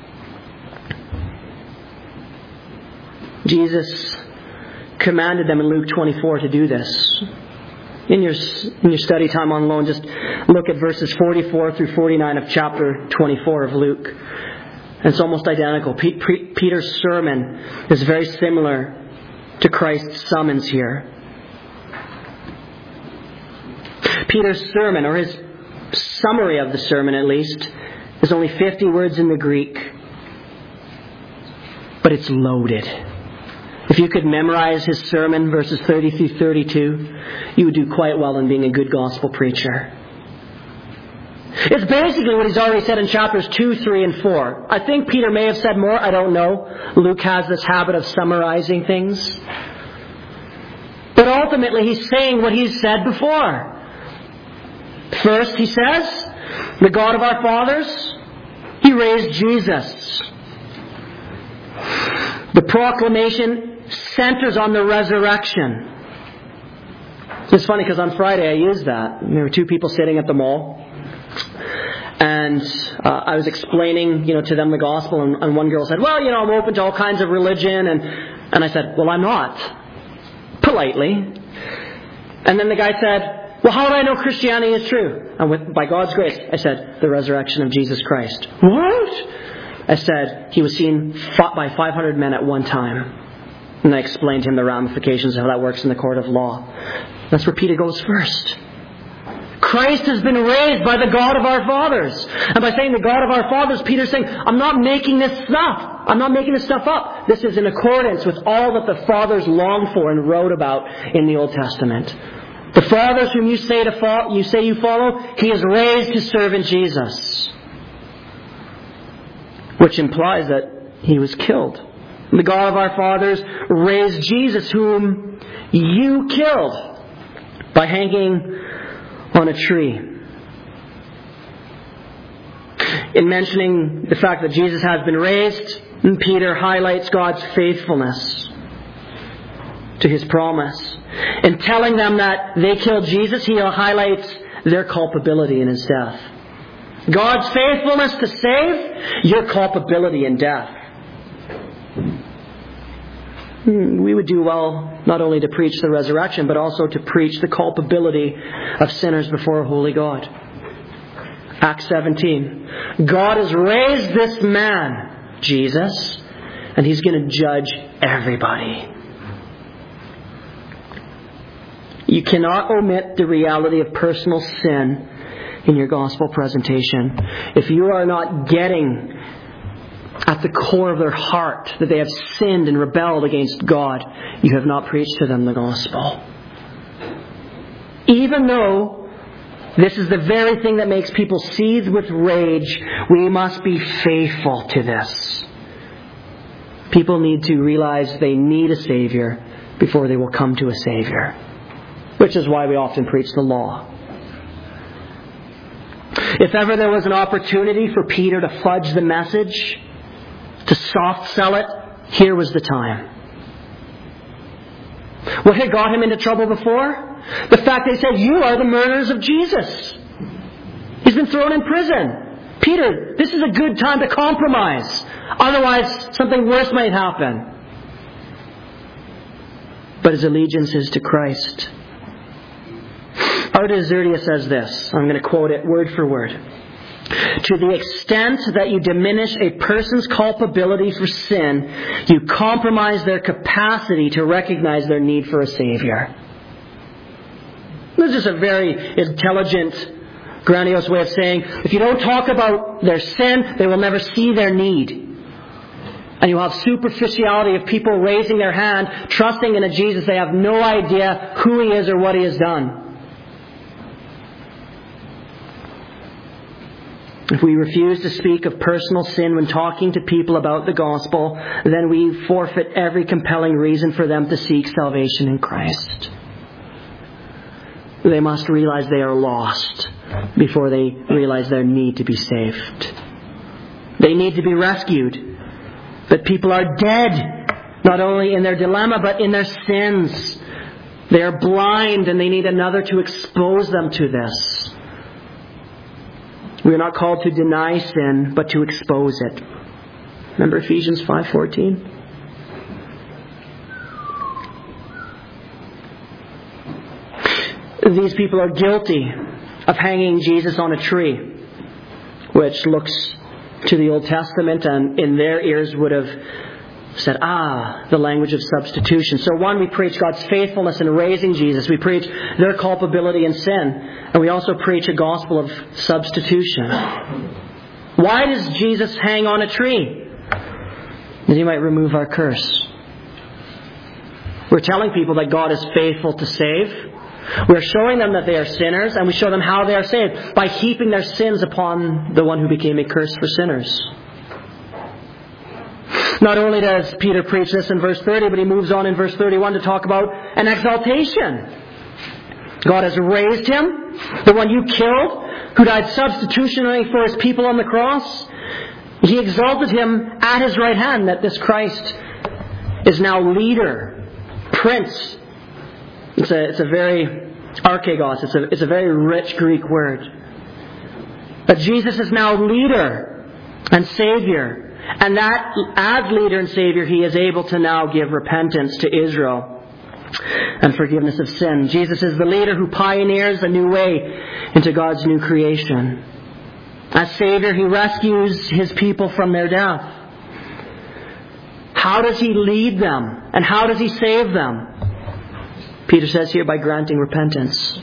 Jesus commanded them in Luke twenty-four to do this. In your in your study time on loan, just look at verses forty-four through forty-nine of chapter twenty-four of Luke. And it's almost identical. P- P- Peter's sermon is very similar to Christ's summons here. Peter's sermon, or his summary of the sermon at least, is only fifty words in the Greek. But it's loaded. If you could memorize his sermon, verses thirty through thirty-two, you would do quite well in being a good gospel preacher. It's basically what he's already said in chapters two, three, and four. I think Peter may have said more, I don't know. Luke has this habit of summarizing things. But ultimately, he's saying what he's said before. First, he says, the God of our fathers, He raised Jesus. The proclamation centers on the resurrection. It's funny because on Friday I used that. There were two people sitting at the mall. And uh, I was explaining, you know, to them the gospel. And, and one girl said, well, you know, I'm open to all kinds of religion. And, and I said, well, I'm not. Politely. And then the guy said, well, how do I know Christianity is true? And with, by God's grace, I said, the resurrection of Jesus Christ. What? I said, He was seen by five hundred men at one time. And I explained to him the ramifications of how that works in the court of law. That's where Peter goes first. Christ has been raised by the God of our fathers. And by saying the God of our fathers, Peter's saying, I'm not making this stuff. I'm not making this stuff up. This is in accordance with all that the fathers longed for and wrote about in the Old Testament. The fathers whom you say to follow, you say you follow, He is raised to serve in Jesus. Which implies that He was killed. The God of our fathers raised Jesus, whom you killed by hanging on a tree. In mentioning the fact that Jesus has been raised, Peter highlights God's faithfulness to His promise. In telling them that they killed Jesus, He highlights their culpability in His death. God's faithfulness to save, your culpability in death. We would do well not only to preach the resurrection, but also to preach the culpability of sinners before a holy God. Acts seventeen. God has raised this man, Jesus, and He's going to judge everybody. You cannot omit the reality of personal sin in your gospel presentation. If you are not getting at the core of their heart that they have sinned and rebelled against God, you have not preached to them the gospel. Even though this is the very thing that makes people seethe with rage, we must be faithful to this. People need to realize they need a Savior before they will come to a Savior. Which is why we often preach the law. If ever there was an opportunity for Peter to fudge the message, to soft sell it, here was the time. What had got him into trouble before? The fact that he said, you are the murderers of Jesus. He's been thrown in prison. Peter, this is a good time to compromise. Otherwise, something worse might happen. But his allegiance is to Christ. Artaxerxes says this. I'm going to quote it word for word. To the extent that you diminish a person's culpability for sin, you compromise their capacity to recognize their need for a Savior. This is a very intelligent, grandiose way of saying, if you don't talk about their sin, they will never see their need. And you'll have superficiality of people raising their hand, trusting in a Jesus they have no idea who He is or what He has done. If we refuse to speak of personal sin when talking to people about the gospel, then we forfeit every compelling reason for them to seek salvation in Christ. They must realize they are lost before they realize their need to be saved. They need to be rescued. But people are dead, not only in their dilemma, but in their sins. They are blind and they need another to expose them to this. We are not called to deny sin, but to expose it. Remember Ephesians five fourteen? These people are guilty of hanging Jesus on a tree, which looks to the Old Testament and in their ears would have said, ah, the language of substitution. So one, we preach God's faithfulness in raising Jesus. We preach their culpability in sin. And we also preach a gospel of substitution. Why does Jesus hang on a tree? That He might remove our curse. We're telling people that God is faithful to save. We're showing them that they are sinners, and we show them how they are saved by heaping their sins upon the one who became a curse for sinners. Not only does Peter preach this in verse thirty, but he moves on in verse thirty-one to talk about an exaltation. God has raised Him, the one you killed, who died substitutionally for His people on the cross. He exalted Him at His right hand, that this Christ is now leader, prince. It's a, it's a very archegos, it's a, it's a very rich Greek word. But Jesus is now leader and Savior. And that, as leader and Savior, He is able to now give repentance to Israel and forgiveness of sin. Jesus is the leader who pioneers a new way into God's new creation. As Savior, He rescues His people from their death. How does He lead them? And how does He save them? Peter says here, by granting repentance.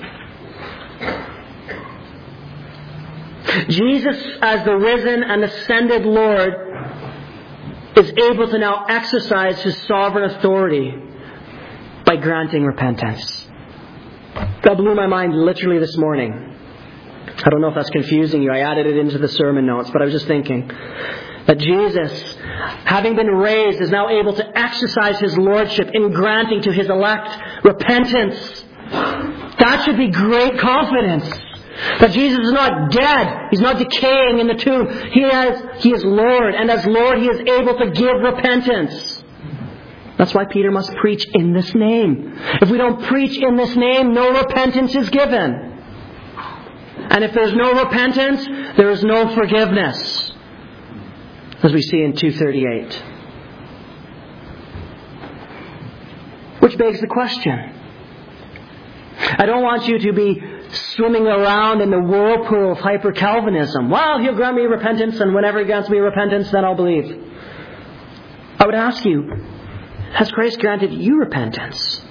Jesus, as the risen and ascended Lord, is able to now exercise His sovereign authority by granting repentance. That blew my mind literally this morning. I don't know if that's confusing you. I added it into the sermon notes, but I was just thinking that Jesus, having been raised, is now able to exercise His lordship in granting to His elect repentance. That should be great confidence. That Jesus is not dead. He's not decaying in the tomb. He, has, he is Lord. And as Lord, He is able to give repentance. That's why Peter must preach in this name. If we don't preach in this name, no repentance is given. And if there's no repentance, there is no forgiveness. As we see in two thirty-eight. Which begs the question. I don't want you to be swimming around in the whirlpool of hyper-Calvinism. Well, He'll grant me repentance, and whenever He grants me repentance, then I'll believe. I would ask you, has Christ granted you repentance?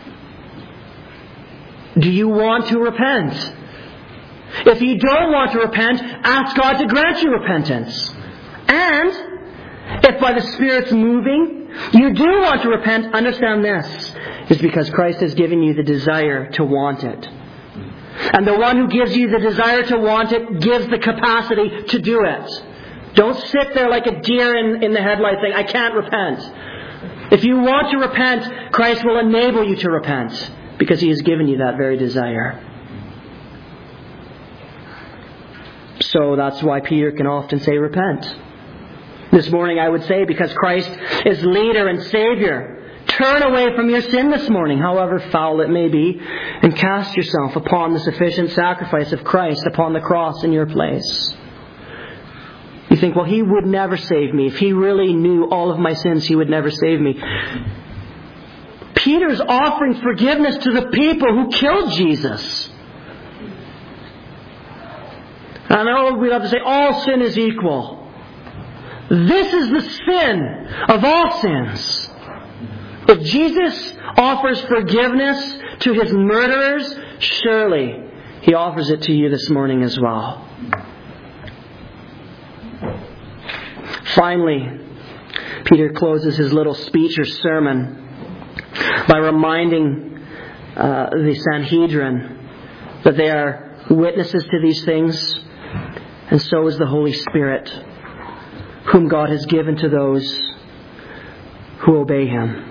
Do you want to repent? If you don't want to repent, ask God to grant you repentance. And if by the Spirit's moving, you do want to repent, understand this is because Christ has given you the desire to want it. And the one who gives you the desire to want it gives the capacity to do it. Don't sit there like a deer in, in the headlights saying, I can't repent. If you want to repent, Christ will enable you to repent because He has given you that very desire. So that's why Peter can often say, repent. This morning I would say, because Christ is leader and Savior, turn away from your sin this morning, however foul it may be, and cast yourself upon the sufficient sacrifice of Christ upon the cross in your place. You think, well, He would never save me. If He really knew all of my sins, He would never save me. Peter's offering forgiveness to the people who killed Jesus. I know we love to say all sin is equal. This is the sin of all sins. If Jesus offers forgiveness to His murderers, surely He offers it to you this morning as well. Finally, Peter closes his little speech or sermon by reminding uh, the Sanhedrin that they are witnesses to these things, and so is the Holy Spirit, whom God has given to those who obey Him.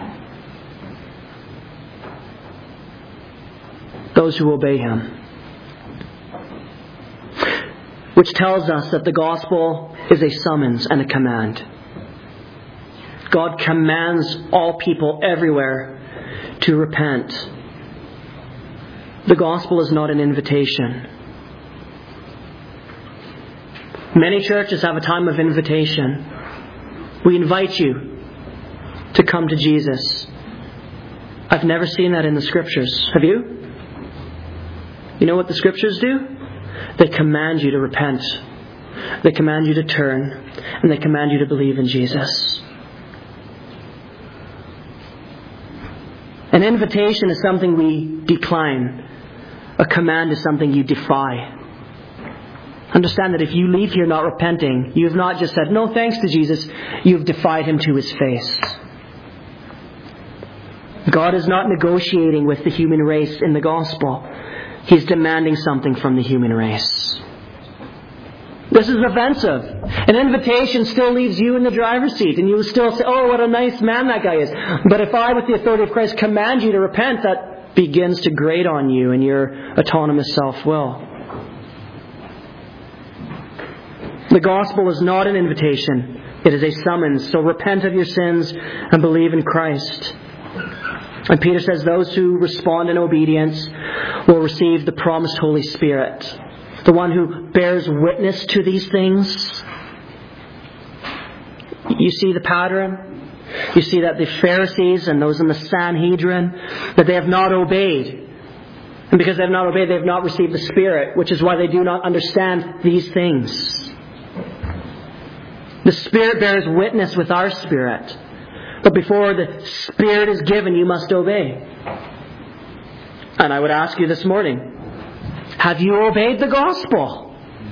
Those who obey Him. Which tells us that the gospel is a summons and a command. God commands all people everywhere to repent. The gospel is not an invitation. Many churches have a time of invitation. We invite you to come to Jesus. I've never seen that in the Scriptures. Have you? You know what the Scriptures do? They command you to repent. They command you to turn. And they command you to believe in Jesus. An invitation is something we decline. A command is something you defy. Understand that if you leave here not repenting, you have not just said no thanks to Jesus, you have defied Him to His face. God is not negotiating with the human race in the gospel. He's demanding something from the human race. This is offensive. An invitation still leaves you in the driver's seat, and you still say, oh, what a nice man that guy is. But if I, with the authority of Christ, command you to repent, that begins to grate on you and your autonomous self-will. The gospel is not an invitation. It is a summons. So repent of your sins and believe in Christ. And Peter says those who respond in obedience will receive the promised Holy Spirit. The one who bears witness to these things. You see the pattern? You see that the Pharisees and those in the Sanhedrin, that they have not obeyed. And because they have not obeyed, they have not received the Spirit, which is why they do not understand these things. The Spirit bears witness with our spirit. But before the Spirit is given, you must obey. And I would ask you this morning, have you obeyed the gospel?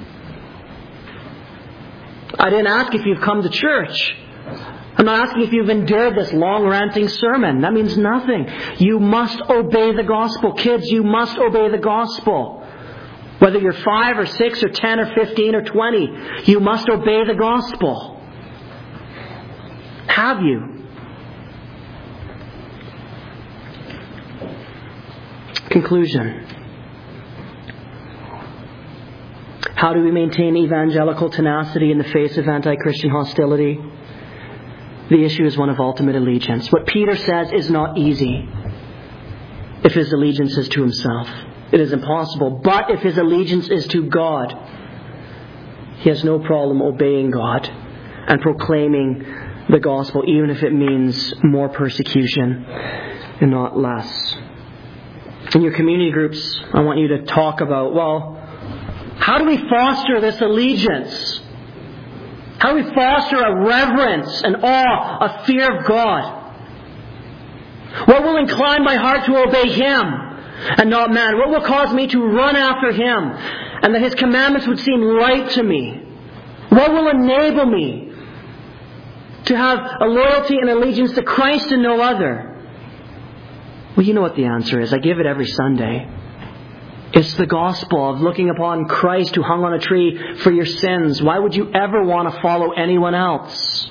I didn't ask if you've come to church. I'm not asking if you've endured this long ranting sermon. That means nothing. You must obey the gospel. Kids, you must obey the gospel. Whether you're five or six or ten or fifteen or twenty, you must obey the gospel. Have you? Conclusion. How do we maintain evangelical tenacity in the face of anti-Christian hostility? The issue is one of ultimate allegiance. What Peter says is not easy if his allegiance is to himself. It is impossible. But if his allegiance is to God, he has no problem obeying God and proclaiming the gospel, even if it means more persecution and not less. In your community groups, I want you to talk about, well, how do we foster this allegiance? How do we foster a reverence, an awe, a fear of God? What will incline my heart to obey Him and not man? What will cause me to run after Him and that His commandments would seem right to me? What will enable me to have a loyalty and allegiance to Christ and no other? Well, you know what the answer is. I give it every Sunday. It's the gospel of looking upon Christ who hung on a tree for your sins. Why would you ever want to follow anyone else?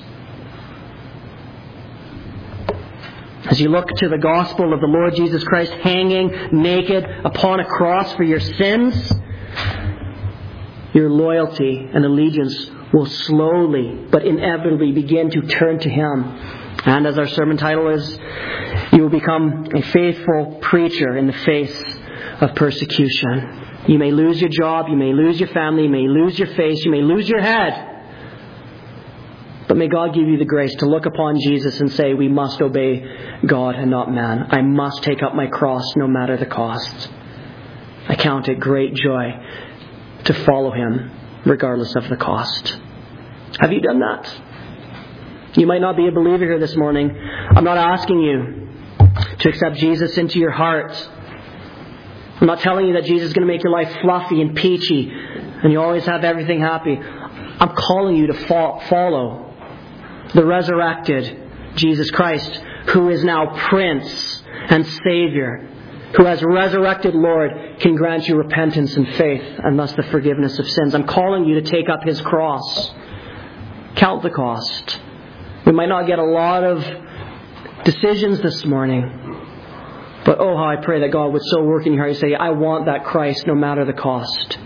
As you look to the gospel of the Lord Jesus Christ hanging naked upon a cross for your sins, your loyalty and allegiance will slowly but inevitably begin to turn to Him. And as our sermon title is, you will become a faithful preacher in the face of persecution. You may lose your job, you may lose your family, you may lose your face, you may lose your head. But may God give you the grace to look upon Jesus and say, we must obey God and not man. I must take up my cross no matter the cost. I count it great joy to follow Him regardless of the cost. Have you done that? You might not be a believer here this morning. I'm not asking you to accept Jesus into your heart. I'm not telling you that Jesus is going to make your life fluffy and peachy and you always have everything happy. I'm calling you to fo- follow the resurrected Jesus Christ, who is now Prince and Savior, who as resurrected Lord can grant you repentance and faith and thus the forgiveness of sins. I'm calling you to take up His cross. Count the cost. We might not get a lot of decisions this morning, but oh, how I pray that God would so work in your heart. You say, I want that Christ no matter the cost.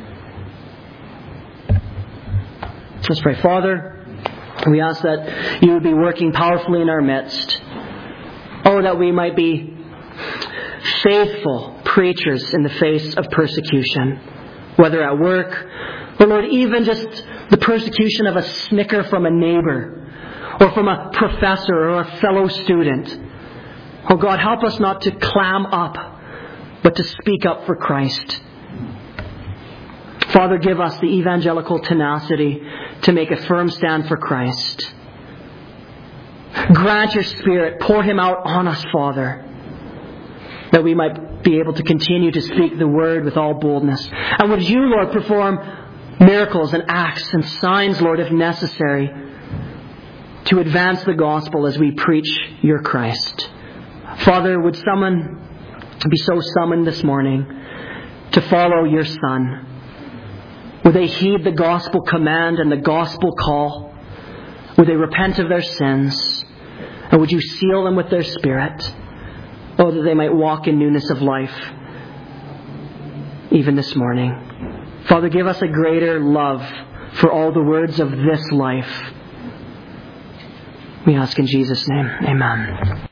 Let's pray. Father, we ask that You would be working powerfully in our midst. Oh, that we might be faithful preachers in the face of persecution, whether at work, or Lord, even just the persecution of a snicker from a neighbor, or from a professor or a fellow student. Oh God, help us not to clam up, but to speak up for Christ. Father, give us the evangelical tenacity to make a firm stand for Christ. Grant Your Spirit, pour Him out on us, Father, that we might be able to continue to speak the Word with all boldness. And would You, Lord, perform miracles and acts and signs, Lord, if necessary, to advance the gospel as we preach Your Christ. Father, would someone be so summoned this morning to follow Your Son? Would they heed the gospel command and the gospel call? Would they repent of their sins? And would You seal them with Their Spirit? Oh, that they might walk in newness of life even this morning. Father, give us a greater love for all the words of this life. We ask in Jesus' name. Amen.